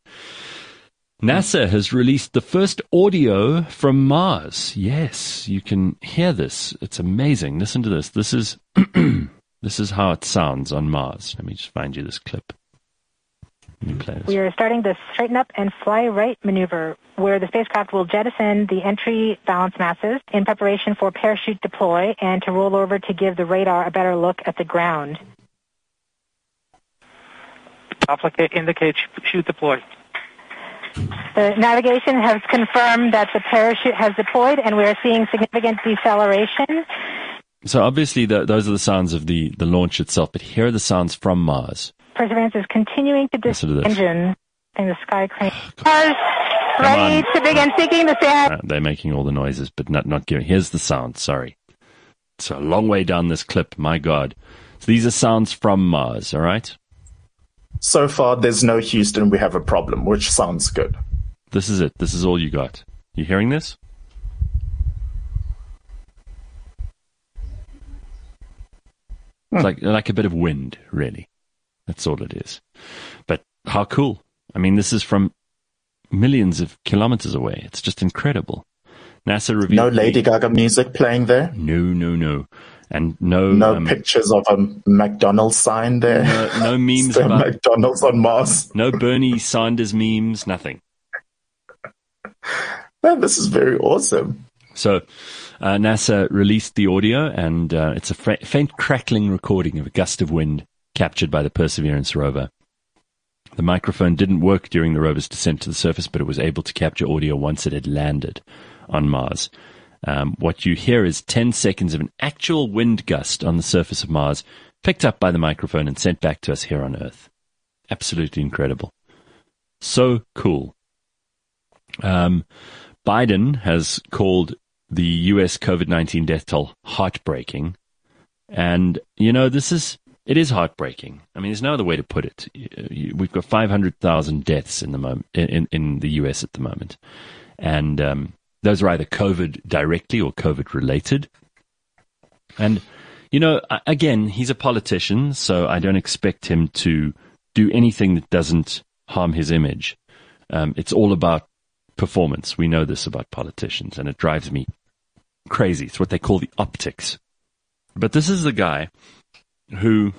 NASA has released the first audio from Mars. Yes, you can hear this. It's amazing. Listen to this. This is, this is how it sounds on Mars. Let me just find you this clip. Let me play this. We are starting the straighten up and fly right maneuver, where the spacecraft will jettison the entry balance masses in preparation for parachute deploy and to roll over to give the radar a better look at the ground. Applicate indicate chute deploy. The navigation has confirmed that the parachute has deployed, and we are seeing significant deceleration. So obviously the, those are the sounds of the, the launch itself, but here are the sounds from Mars. Perseverance is continuing to dis engine in the sky crane. Come ready on. to begin seeking the sand. Uh, they're making all the noises, but not, not giving. Here's the sound. Sorry. It's a long way down this clip. My God. So these are sounds from Mars. All right. So far, there's no Houston, we have a problem, which sounds good. This is it. This is all you got. You hearing this? Hmm. It's like, like a bit of wind, really. That's all it is. But how cool. I mean, this is from millions of kilometers away. It's just incredible. NASA revealed... No Lady Gaga music playing there? No, no, no. And no... No um, pictures of a McDonald's sign there? No, no memes about... McDonald's on Mars? No Bernie Sanders memes, nothing. Man, this is very awesome. So, uh, NASA released the audio, and uh, it's a fa faint crackling recording of a gust of wind captured by the Perseverance rover. The microphone didn't work during the rover's descent to the surface, but it was able to capture audio once it had landed on Mars. Um, what you hear is ten seconds of an actual wind gust on the surface of Mars, picked up by the microphone and sent back to us here on Earth. Absolutely incredible. So cool. Um, Biden has called the U S COVID nineteen death toll heartbreaking. And, you know, this is, it is heartbreaking. I mean, there's no other way to put it. We've got five hundred thousand deaths in the moment, in, in the U S at the moment. And um, those are either COVID directly or COVID related. And, you know, again, he's a politician, so I don't expect him to do anything that doesn't harm his image. Um, it's all about performance. We know this about politicians, and it drives me crazy. It's what they call the optics. But this is the guy who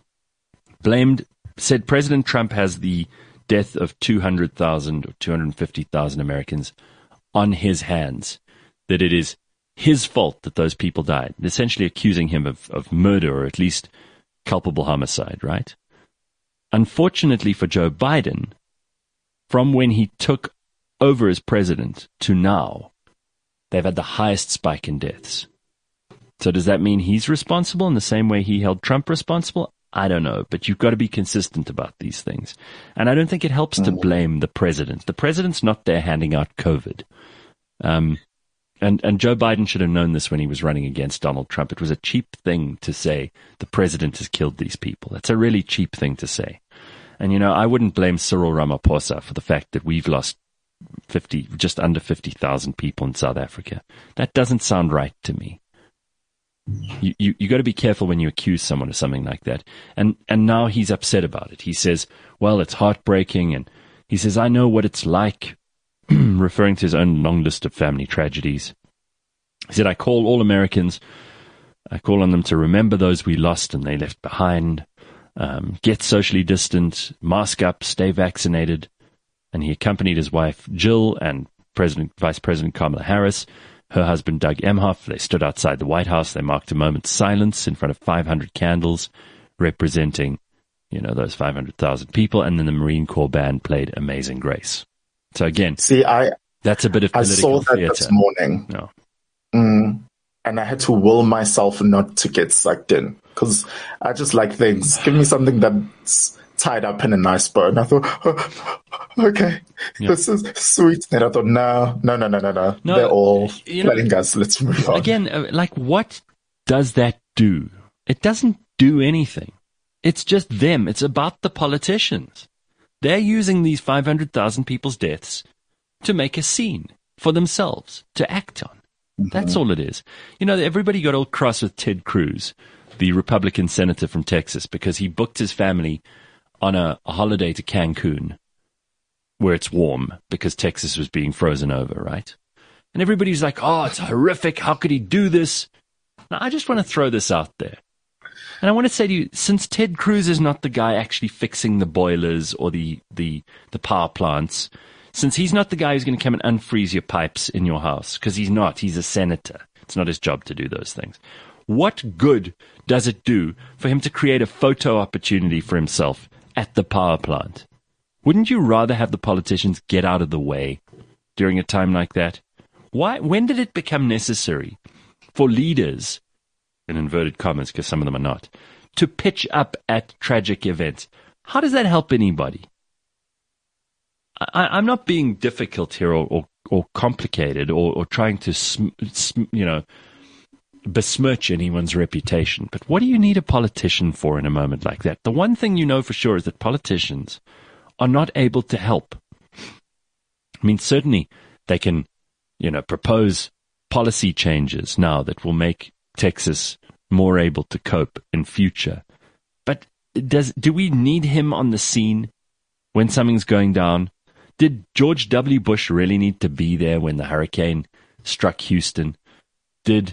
blamed, said President Trump has the death of two hundred thousand or two hundred fifty thousand Americans on his hands, that it is his fault that those people died, essentially accusing him of, of murder or at least culpable homicide, right? Unfortunately for Joe Biden, from when he took over as president to now, they've had the highest spike in deaths. So does that mean he's responsible in the same way he held Trump responsible? I don't know, but you've got to be consistent about these things. And I don't think it helps to blame the president. The president's not there handing out COVID. Um, and, and Joe Biden should have known this when he was running against Donald Trump. It was a cheap thing to say the president has killed these people. That's a really cheap thing to say. And, you know, I wouldn't blame Cyril Ramaphosa for the fact that we've lost fifty, just under fifty thousand people in South Africa. That doesn't sound right to me. You, you, you got to be careful when you accuse someone of something like that. And, and now he's upset about it. He says, well, it's heartbreaking. And he says, I know what it's like, referring to his own long list of family tragedies. He said, I call all Americans, I call on them to remember those we lost and they left behind, um, get socially distant, mask up, stay vaccinated. And he accompanied his wife, Jill, and President, Vice President Kamala Harris, her husband, Doug Emhoff. They stood outside the White House. They marked a moment's silence in front of five hundred candles representing, you know, those five hundred thousand people. And then the Marine Corps band played Amazing Grace. So again, see, I that's a bit of I political saw that theater. this morning. No. Mm, and I had to will myself not to get sucked in because I just like things. Give me something that's tied up in a nice bow. And I thought, oh, okay, yeah. This is sweet. Then I thought, no, no, no, no, no, no. no They're all letting us. Let's move on. Again, uh, like, what does that do? It doesn't do anything. It's just them. It's about the politicians. They're using these five hundred thousand people's deaths to make a scene for themselves to act on. Mm-hmm. That's all it is. You know, everybody got all cross with Ted Cruz, the Republican senator from Texas, because he booked his family on a, a holiday to Cancun, where it's warm, because Texas was being frozen over, right? And everybody's like, oh, it's horrific. How could he do this? Now, I just want to throw this out there. And I want to say to you, since Ted Cruz is not the guy actually fixing the boilers or the, the, the power plants, since he's not the guy who's going to come and unfreeze your pipes in your house, because he's not, he's a senator. It's not his job to do those things. What good does it do for him to create a photo opportunity for himself at the power plant? Wouldn't you rather have the politicians get out of the way during a time like that? Why? When did it become necessary for leaders, in inverted commas, because some of them are not, to pitch up at tragic events? How does that help anybody? I, I'm not being difficult here or, or, or complicated or, or trying to, sm, sm, you know, besmirch anyone's reputation. But what do you need a politician for in a moment like that? The one thing you know for sure is that politicians are not able to help. I mean, certainly they can, you know, propose policy changes now that will make Texas more able to cope in future. But does do we need him on the scene when something's going down? Did George W. Bush really need to be there when the hurricane struck Houston? Did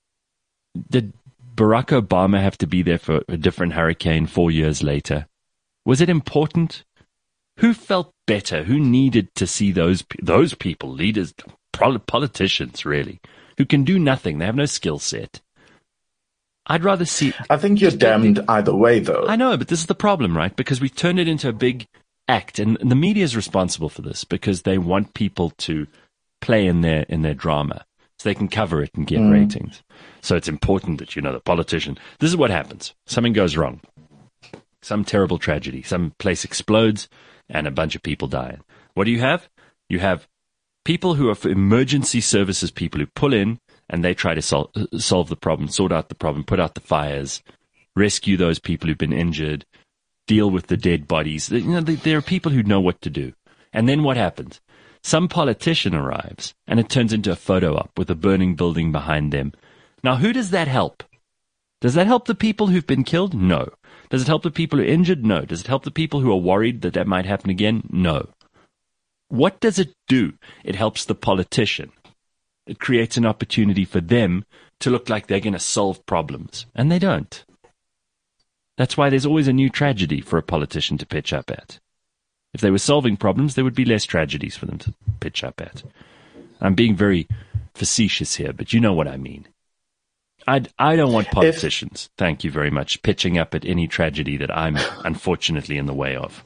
Did Barack Obama have to be there for a different hurricane four years later? Was it important? Who felt better? Who needed to see those those people, leaders, politicians, really, who can do nothing? They have no skill set. I'd rather see... I think you're damned either way, though. I know, but this is the problem, right? Because we've turned it into a big act, and the media is responsible for this because they want people to play in their in their drama so they can cover it and get mm. ratings. So it's important that, you know, the politician... This is what happens. Something goes wrong. Some terrible tragedy. Some place explodes and a bunch of people die. What do you have? You have people who are for emergency services, people who pull in and they try to sol- solve the problem, sort out the problem, put out the fires, rescue those people who've been injured, deal with the dead bodies. You know, there are people who know what to do. And then what happens? Some politician arrives and it turns into a photo op with a burning building behind them. Now, who does that help? Does that help the people who've been killed? No. Does it help the people who are injured? No. Does it help the people who are worried that that might happen again? No. What does it do? It helps the politician. It creates an opportunity for them to look like they're going to solve problems. And they don't. That's why there's always a new tragedy for a politician to pitch up at. If they were solving problems, there would be less tragedies for them to pitch up at. I'm being very facetious here, but you know what I mean. I I don't want politicians, if, thank you very much, pitching up at any tragedy that I'm unfortunately in the way of.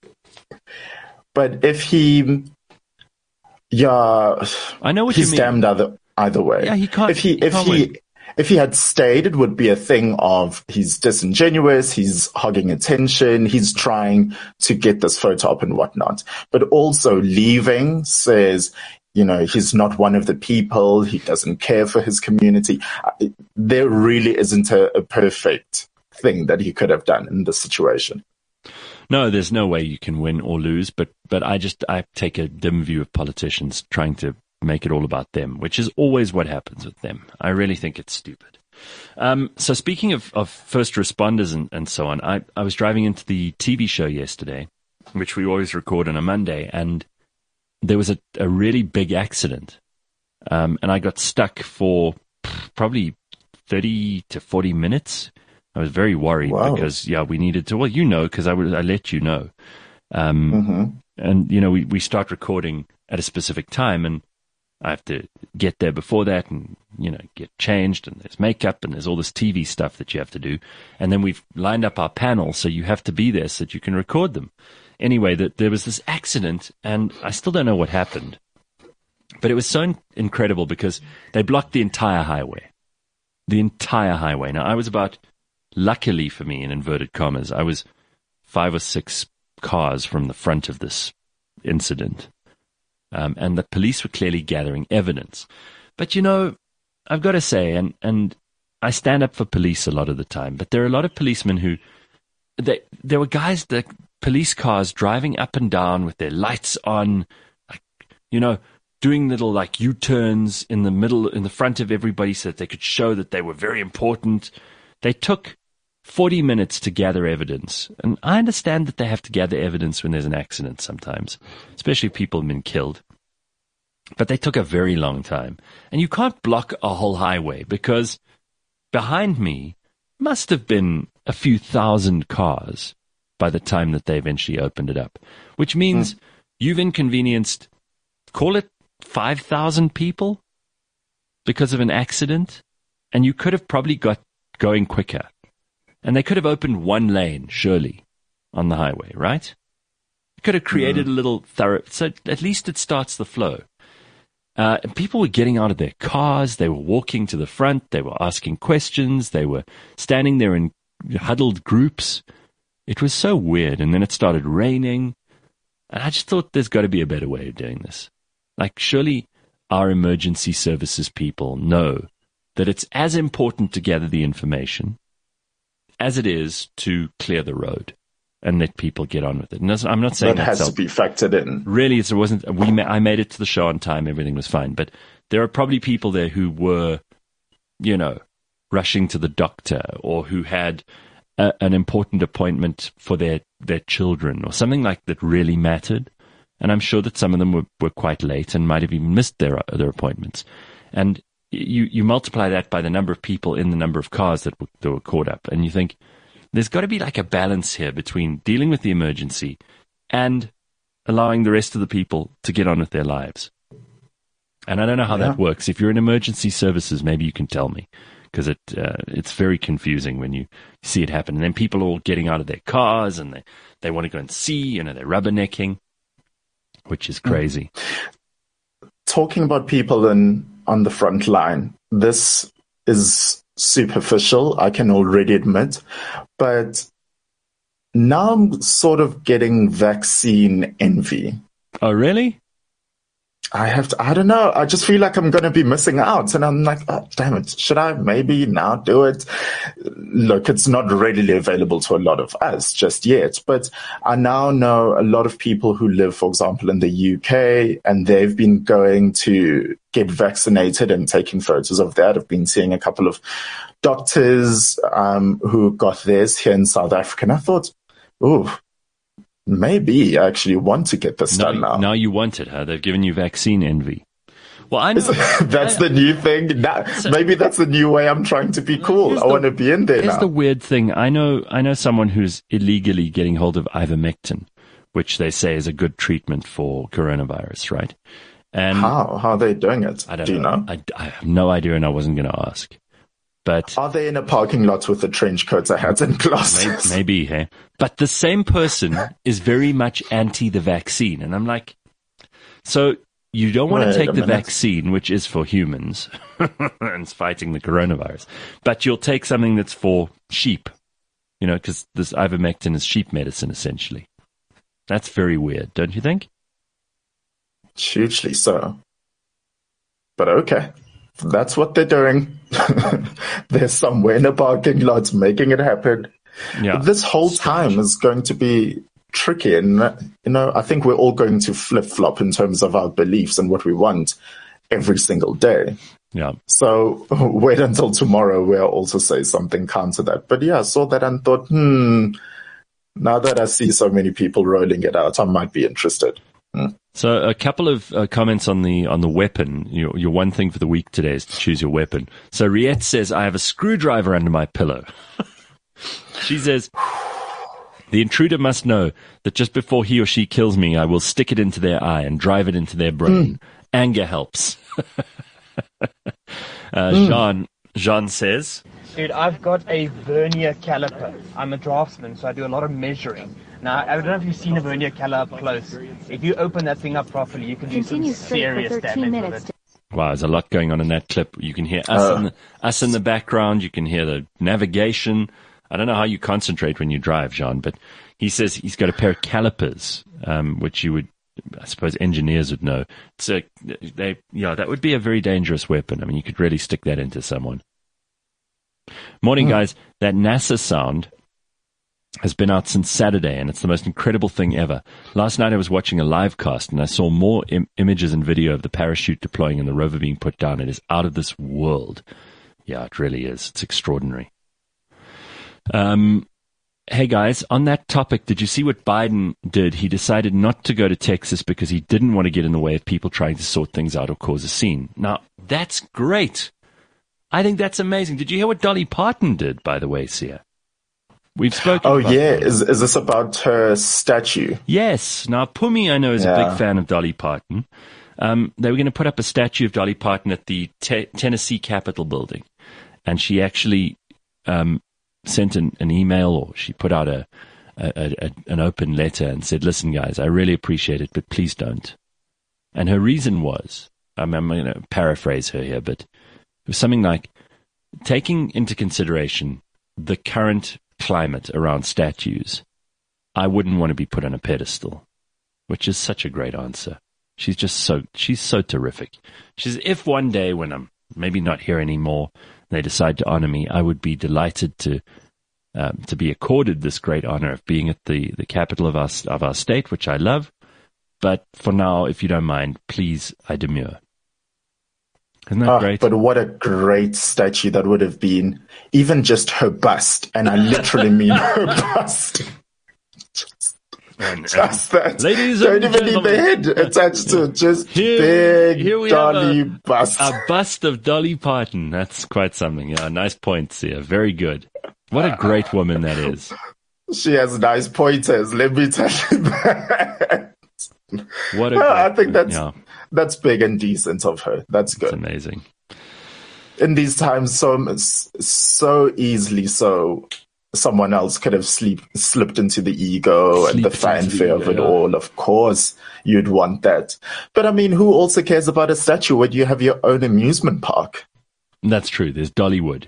But if he... Yeah, I know what he's you mean. damned either either way. Yeah, he can't. If he, he if can't he, win. if he had stayed, it would be a thing of he's disingenuous, he's hogging attention, he's trying to get this photo up and whatnot. But also leaving says, you know, he's not one of the people. He doesn't care for his community. There really isn't a, a perfect thing that he could have done in this situation. No, there's no way you can win or lose, but, but I just, I take a dim view of politicians trying to make it all about them, which is always what happens with them. I really think it's stupid. Um, so speaking of, of first responders and, and so on, I, I was driving into the T V show yesterday, which we always record on a Monday, and there was a, a really big accident. Um, and I got stuck for probably thirty to forty minutes. I was very worried wow. because, yeah, we needed to, well, you know, because I, would, I let you know. Um, mm-hmm. And, you know, we, we start recording at a specific time, and I have to get there before that and, you know, get changed, and there's makeup, and there's all this T V stuff that you have to do. And then we've lined up our panel, so you have to be there so that you can record them. Anyway, that there was this accident, and I still don't know what happened. But it was so in- incredible because they blocked the entire highway. The entire highway. Now, I was about... Luckily for me, in inverted commas, I was five or six cars from the front of this incident. Um, and the police were clearly gathering evidence. But, you know, I've got to say, and, and I stand up for police a lot of the time, but there are a lot of policemen who, they, there were guys, the police cars driving up and down with their lights on, like, you know, doing little like U-turns in the middle, in the front of everybody so that they could show that they were very important. They took forty minutes to gather evidence. And I understand that they have to gather evidence when there's an accident sometimes, especially if people have been killed. But they took a very long time. And you can't block a whole highway because behind me must have been a few thousand cars by the time that they eventually opened it up, which means mm. you've inconvenienced, call it five thousand people because of an accident, and you could have probably got going quicker. And they could have opened one lane, surely, on the highway, right? Could have created mm. a little thorough, so at least it starts the flow. Uh, and people were getting out of their cars, they were walking to the front, they were asking questions, they were standing there in huddled groups. It was so weird, and then it started raining. And I just thought there's got to be a better way of doing this. Like, surely our emergency services people know that it's as important to gather the information as it is to clear the road and let people get on with it. And I'm not saying that has to be factored in. Really, it wasn't. We ma- I made it to the show on time. Everything was fine. But there are probably people there who were, you know, rushing to the doctor, or who had a, an important appointment for their, their children, or something like that really mattered. And I'm sure that some of them were, were quite late and might have even missed their other appointments. And you, you multiply that by the number of people in the number of cars that were, that were caught up, and you think there's got to be like a balance here between dealing with the emergency and allowing the rest of the people to get on with their lives. And I don't know how yeah. that works. If you're in emergency services, maybe you can tell me, because it uh, it's very confusing when you see it happen. And then people are all getting out of their cars and they, they want to go and see, you know, they're rubbernecking, which is crazy. Talking about people in, on the front line, this is superficial, I can already admit, but now I'm sort of getting vaccine envy. Oh, really? I have to, I don't know. I just feel like I'm going to be missing out. And I'm like, oh, damn it. Should I maybe now do it? Look, it's not readily available to a lot of us just yet. But I now know a lot of people who live, for example, in the U K, and they've been going to get vaccinated and taking photos of that. I've been seeing a couple of doctors um, who got theirs here in South Africa. And I thought, ooh, maybe I actually want to get this now, done now. Now you want it, huh? They've given you vaccine envy. Well, I know that's I, the new thing. Now, so, maybe that's the new way I'm trying to be cool. I want to be in there here's now. the weird thing. I know, I know someone who's illegally getting hold of ivermectin, which they say is a good treatment for coronavirus, right? And how how are they doing it? I don't Do you know. know? I, I have no idea, and I wasn't going to ask. But are they in a parking lot with the trench coats, hats, and glasses? Maybe, maybe, hey. But the same person is very much anti the vaccine, and I'm like, so you don't want Wait to take a the minute. vaccine, which is for humans and it's fighting the coronavirus, but you'll take something that's for sheep, you know, because this ivermectin is sheep medicine essentially. That's very weird, don't you think? Hugely so. But okay. That's what they're doing. They're somewhere in a parking lot making it happen. Yeah. This whole time is going to be tricky. And, you know, I think we're all going to flip-flop in terms of our beliefs and what we want every single day. Yeah. So wait until tomorrow where I'll also say something counter that. But yeah, I saw that and thought, hmm, now that I see so many people rolling it out, I might be interested. Hmm. So a couple of uh, comments on the on the weapon. Your, your one thing for the week today is to choose your weapon. So Riette says, I have a screwdriver under my pillow. She says, the intruder must know that just before he or she kills me, I will stick it into their eye and drive it into their brain. Mm. Anger helps. uh, mm. Jean, Jean says, dude, I've got a vernier caliper. I'm a draftsman, so I do a lot of measuring. Now, I don't know if you've seen a vernier caliper up close. If you open that thing up properly, you can do Continue some serious damage with it. Wow, there's a lot going on in that clip. You can hear us, uh, in the, us in the background. You can hear the navigation. I don't know how you concentrate when you drive, Jean, but he says he's got a pair of calipers, um, which you would, I suppose, engineers would know. So they, yeah, that would be a very dangerous weapon. I mean, you could really stick that into someone. Morning, mm. guys. That NASA sound has been out since Saturday, and it's the most incredible thing ever. Last night I was watching a live cast, and I saw more im- images and video of the parachute deploying and the rover being put down. It is out of this world. Yeah, it really is. It's extraordinary. Um, hey, guys, on that topic, did you see what Biden did? He decided not to go to Texas because he didn't want to get in the way of people trying to sort things out or cause a scene. Now, that's great. I think that's amazing. Did you hear what Dolly Parton did, by the way, Sia? We've spoken Oh, about yeah. that. Is is this about her statue? Yes. Now, Pumi, I know, is yeah. a big fan of Dolly Parton. Um, they were going to put up a statue of Dolly Parton at the te- Tennessee Capitol building. And she actually um, sent an, an email, or she put out a, a, a an open letter and said, listen, guys, I really appreciate it, but please don't. And her reason was, I'm, I'm going to paraphrase her here, but it was something like, taking into consideration the current climate around statues, I wouldn't want to be put on a pedestal, which is such a great answer. She's just so, she's so terrific. She says, if one day when I'm maybe not here anymore, they decide to honor me, I would be delighted to um, to be accorded this great honor of being at the, the capital of our, of our state, which I love. But for now, if you don't mind, please, I demur. Isn't that oh, great? But what a great statue that would have been. Even just her bust, and I literally mean her bust. just, and, just that. Ladies Don't and even need the head attached to it. Just here, big here we Dolly have a, bust. A bust of Dolly Parton. That's quite something. Yeah, nice points here. Very good. What a great woman that is. She has nice pointers. Let me tell you that. What a well, great, I think that's yeah. that's big and decent of her. That's good. That's amazing. in these times, so so easily so. Someone else could have sleep, slipped into the ego Sleep and the into fanfare the of ego, it yeah. all. Of course, you'd want that. But I mean, who also cares about a statue when you have your own amusement park? That's true. There's Dollywood.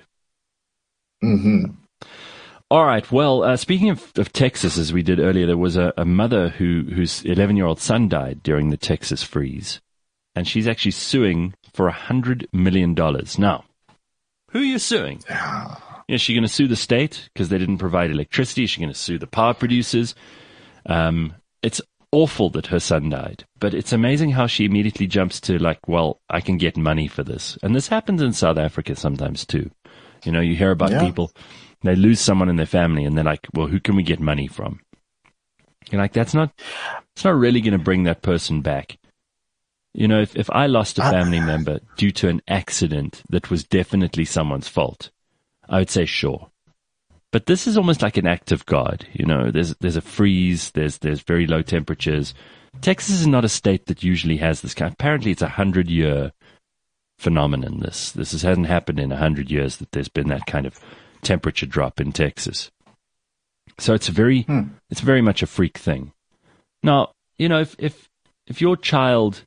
Mm-hmm. All right. Well, uh, speaking of, of Texas, as we did earlier, there was a, a mother who whose eleven-year-old son died during the Texas freeze, and she's actually suing for a hundred million dollars. Now, who are you suing? Yeah. Is she going to sue the state because they didn't provide electricity? Is she going to sue the power producers? Um, it's awful that her son died, but it's amazing how she immediately jumps to like, well, I can get money for this. And this happens in South Africa sometimes too. You know, you hear about Yeah. people, they lose someone in their family and they're like, well, who can we get money from? You're like, that's not, it's not really going to bring that person back. You know, if, if I lost a family member due to an accident that was definitely someone's fault, I would say sure. But this is almost like an act of God. You know, there's there's a freeze, there's there's very low temperatures. Texas is not a state that usually has this kind. Apparently, it's a hundred year phenomenon. This this is, hasn't happened in a hundred years that there's been that kind of temperature drop in Texas. So it's very hmm. it's very much a freak thing. Now, you know, if if if your child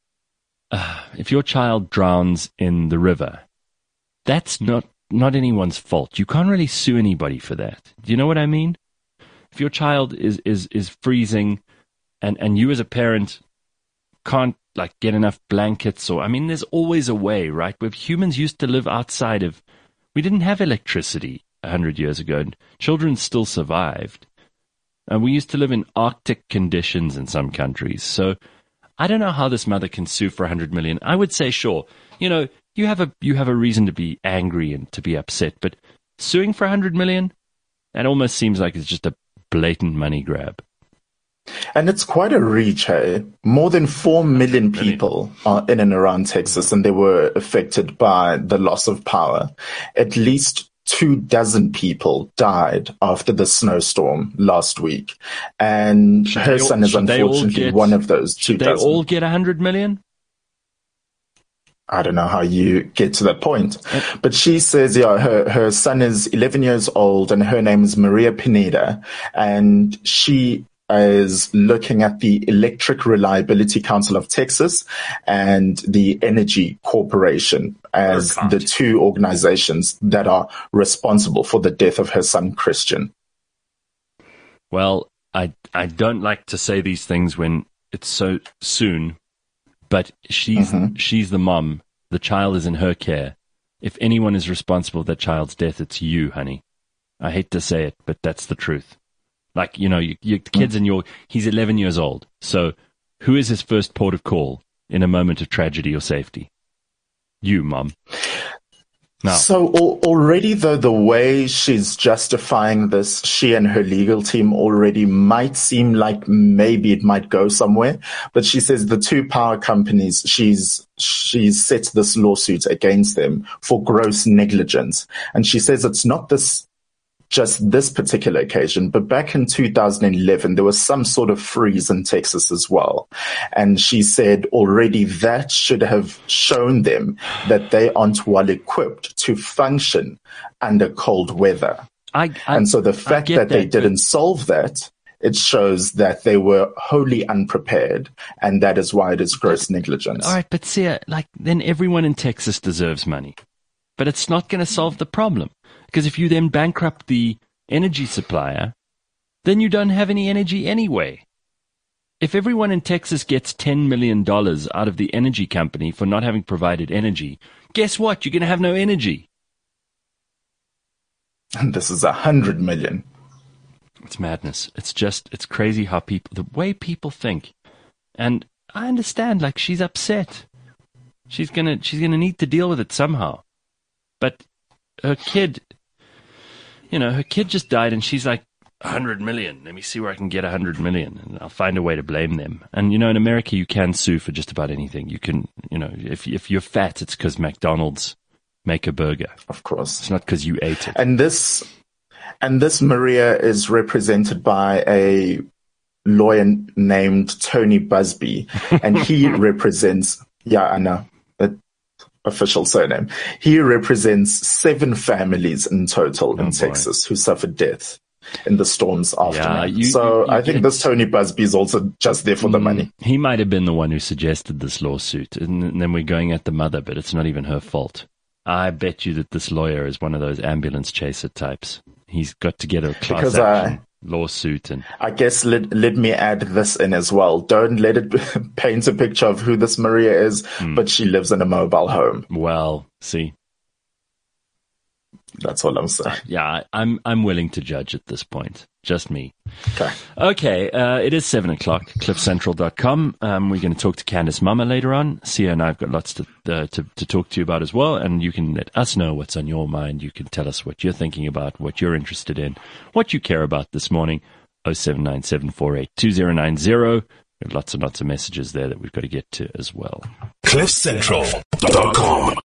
uh, if your child drowns in the river, that's not. Not anyone's fault. You can't really sue anybody for that. Do you know what I mean? If your child is, is, is freezing and, and you as a parent can't like get enough blankets or, I mean, there's always a way, right? Where humans used to live outside of, we didn't have electricity a hundred years ago and children still survived. And we used to live in Arctic conditions in some countries. So I don't know how this mother can sue for a hundred million. I would say, sure, you know, You have a you have a reason to be angry and to be upset, but suing for a hundred million, that almost seems like it's just a blatant money grab. And it's quite a reach, hey? More than four million people are in and around Texas, and they were affected by the loss of power. At least two dozen people died after the snowstorm last week, and should her all, son is unfortunately get, one of those two should dozen. They all get a hundred million. I don't know how you get to that point. But she says, yeah, her, her son is eleven years old and her name is Maria Pineda. And she is looking at the Electric Reliability Council of Texas and the Energy Corporation as the two organizations that are responsible for the death of her son, Christian. Well, I, I don't like to say these things when it's so soon. But she's mm-hmm. she's the mom. The child is in her care. If anyone is responsible for that child's death, it's you, honey. I hate to say it, but that's the truth. Like, you know, your, your kid's in your... He's eleven years old. So who is his first port of call in a moment of tragedy or safety? You, mom. No. So al- already, though, the way she's justifying this, she and her legal team already might seem like maybe it might go somewhere. But she says the two power companies, she's she's set this lawsuit against them for gross negligence. And she says it's not this just this particular occasion, but back in two thousand eleven, there was some sort of freeze in Texas as well. And she said already that should have shown them that they aren't well equipped to function under cold weather. I, I, and so the fact that, that they but... didn't solve that, it shows that they were wholly unprepared, and that is why it is gross negligence. All right, but see, like, then everyone in Texas deserves money. But it's not going to solve the problem. Because if you then bankrupt the energy supplier, then you don't have any energy anyway. If everyone in Texas gets ten million dollars out of the energy company for not having provided energy, guess what? You're going to have no energy. And this is a hundred million. It's madness. It's just, it's crazy how people, the way people think. And I understand, like, she's upset. She's going to, she's going to need to deal with it somehow. But her kid... You know, her kid just died and she's like, a hundred million. Let me see where I can get a hundred million and I'll find a way to blame them. And, you know, in America, you can sue for just about anything. You can, you know, if if you're fat, it's because McDonald's make a burger. Of course. It's not because you ate it. And this, and this Maria is represented by a lawyer named Tony Busby. And he represents, yeah, I know. official surname. He represents seven families in total in Oh, boy. Texas who suffered death in the storm's aftermath. you- so you- you I think get- this Tony Busby is also just there for the money. He might have been the one who suggested this lawsuit, and then we're going at the mother, but it's not even her fault. I bet you that this lawyer is one of those ambulance chaser types. He's got to get a class Because, uh, action lawsuit, and I guess let, let me add this in as well. Don't let it paint a picture of who this Maria is, Hmm. but she lives in a mobile home. well, see, That's all I'm saying. yeah, I- I'm I'm willing to judge at this point. Just me. Okay. Okay, uh, it is seven o'clock. cliff central dot com. Um, we're going to talk to Candice Mama later on. Sia and I have got lots to, uh, to to talk to you about as well, and you can let us know what's on your mind. You can tell us what you're thinking about, what you're interested in, what you care about this morning. oh seven nine seven four eight two oh nine oh. We have lots and lots of messages there that we've got to get to as well. cliff central dot com